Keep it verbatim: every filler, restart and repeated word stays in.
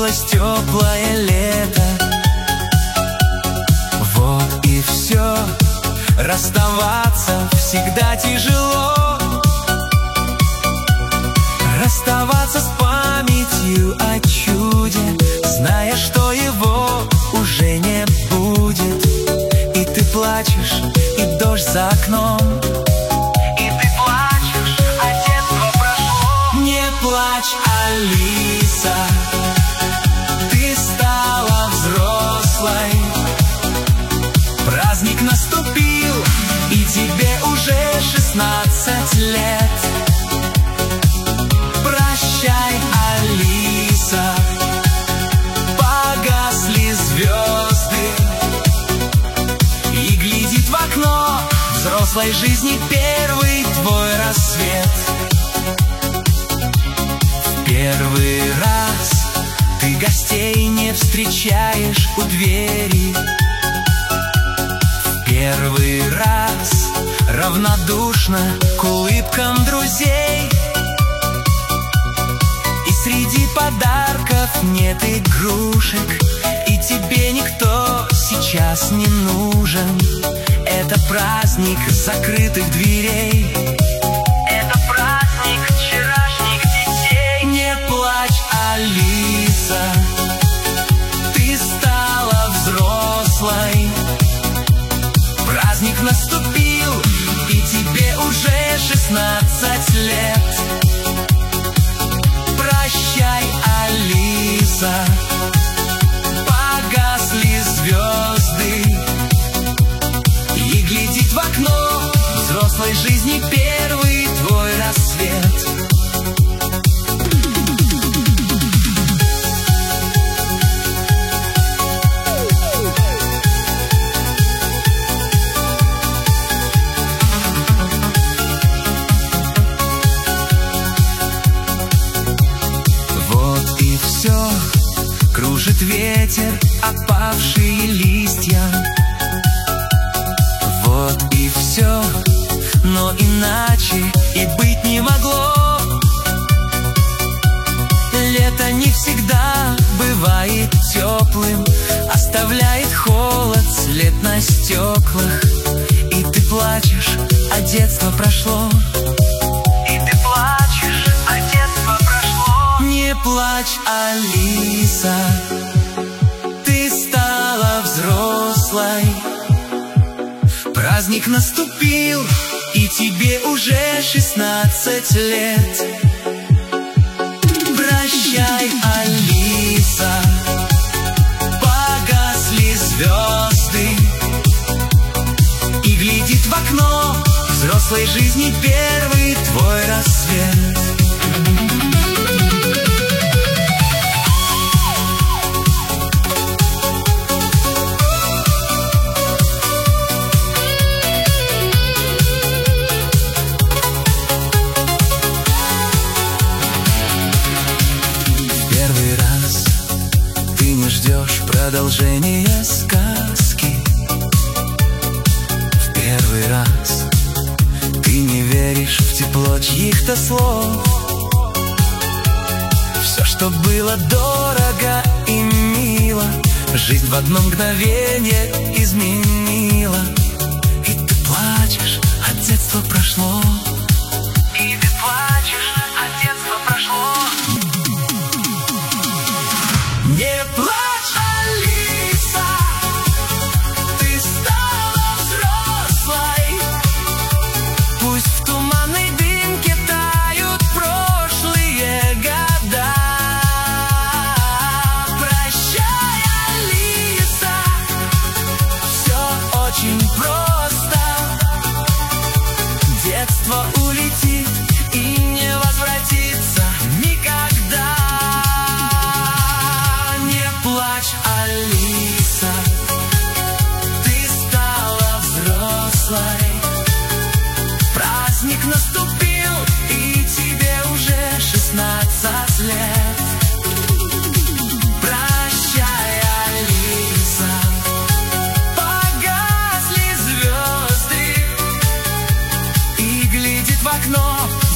кончилось теплое лето. Вот и все, расставаться всегда тяжело. Расставаться с памятью о чуде, зная, что его уже не будет. И ты плачешь, и дождь за окном, и ты плачешь, а детство прошло. Не плачь, Алиса, ты стала взрослой. Праздник наступил, и тебе уже шестнадцать лет. Прощай, Алиса, погасли звезды, и глядит в окно взрослой жизни первый твой рассвет. В первый раз ты гостей не встречаешь у двери. В первый раз равнодушна к улыбкам друзей. И среди подарков нет игрушек, и тебе никто сейчас не нужен. Это праздник закрытых дверей, это праздник вчерашних детей. Не плачь, Алиса, ты стала взрослой. Праздник наступил, и тебе уже шестнадцать лет. Прощай, Алиса, погасли звезды, и глядит в окно взрослой жизни первый твой рассвет. Все кружит ветер, опавшие листья. Вот и все, но иначе и быть не могло. Лето не всегда бывает теплым, оставляет холод, след на стеклах. И ты плачешь, а детство прошло. И ты плачешь, а детство прошло. Не плачь, Алиса, ты стала взрослой. Праздник наступил, и тебе уже шестнадцать лет. Прощай, Алиса, погасли звезды, и глядит в окно взрослой жизни первый твой рассвет. Ждешь продолжения сказки. В первый раз ты не веришь в тепло чьих-то слов. Все, что было дорого и мило, жизнь в одно мгновение изменила. И ты плачешь, а детство прошло. И ты плачешь, а детство прошло. Не плачь, детство улетит и не возвратится никогда. Не плачь, Алиса, ты стала взрослой. Праздник наступил, и тебе уже шестнадцать лет. Прощай, Алиса, погасли звезды, и глядит в окно